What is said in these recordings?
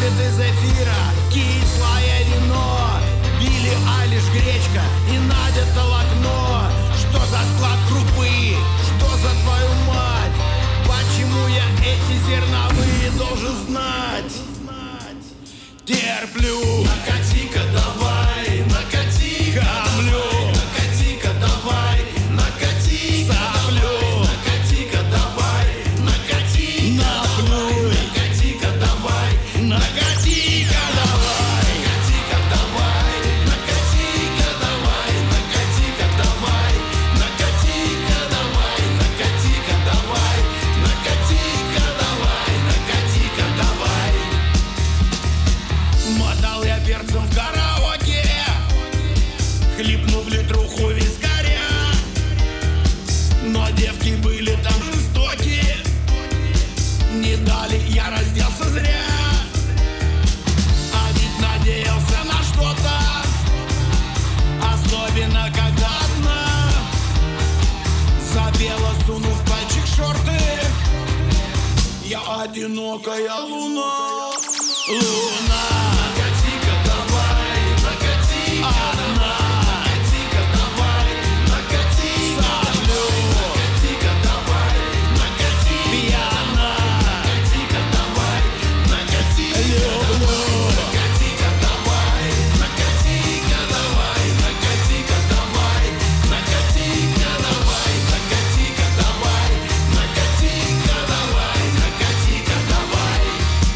Выходит из эфира кислое вино, Билли Айлиш гречка и Надя Толокно. Что за склад крупы? Что за твою мать? Почему я эти зерновые должен знать? Терплю. Накати-ка давай, накати-ка давай, накати-ка давай, накати соплю. Накати-ка давай, накати наплюй. Накати-ка давай, накати-ка давай, накати-ка давай, накати-ка давай, накати-ка давай, накати-ка давай, накати-ка давай, накати-ка давай, накати-ка давай. Мотал я перцем в караоке, хлебнув литруху вискаря. Но девки были там жестокие, не дали, я разделся зря. А ведь надеялся на что-то, особенно когда одна запела, сунув пальчик в шорты. Я одинокая луна, луна. Накати-ка давай, накати-ка давай, накати-ка давай, накати соплю. Накати-ка давай, накати пьяна. Накати-ка давай, накати люблю. Накати-ка давай, накати-ка давай, накати-ка давай, накати-ка давай, накати-ка давай, накати-ка давай, накати-ка давай.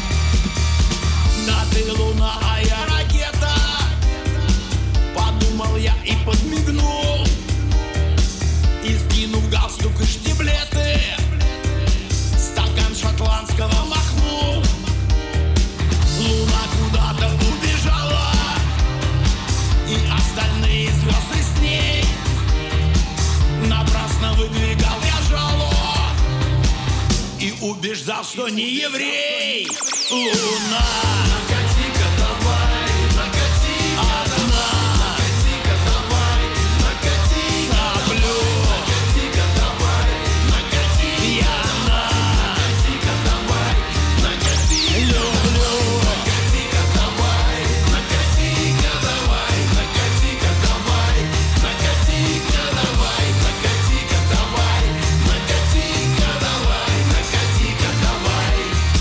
Да ты луна, а я ракета, подумал я и подмигнул. И скинув галстук и штиблеты, стакан шотландского махнул. Луна куда-то убежала, и остальные звезды с ней. Напрасно выдвигал я жало и убеждал, что не еврей. Луна. Накати-ка давай, накати одна. Накати-ка давай, накати соплю. Накати-ка давай, накати пьяна. Накати-ка давай, накати люблю. Накати-ка давай, накати-ка давай, накати-ка давай, накати-ка давай, накати-ка давай, накати-ка давай, накати-ка давай.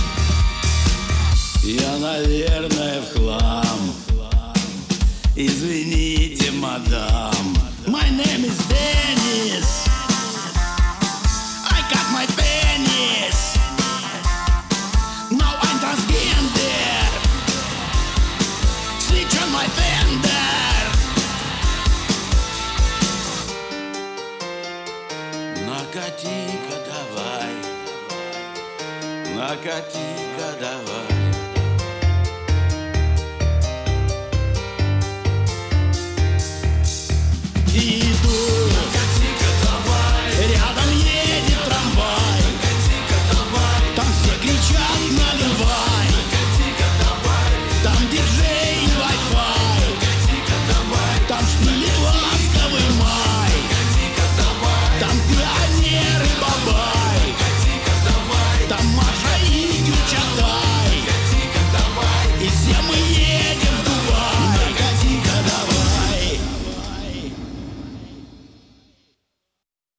Я, наверное, в хлам. Извините, мадам. My name is Dennis. I got my penis. Now I'm transgender. Switch on my fender. Накати-ка давай, накати-ка давай. Иду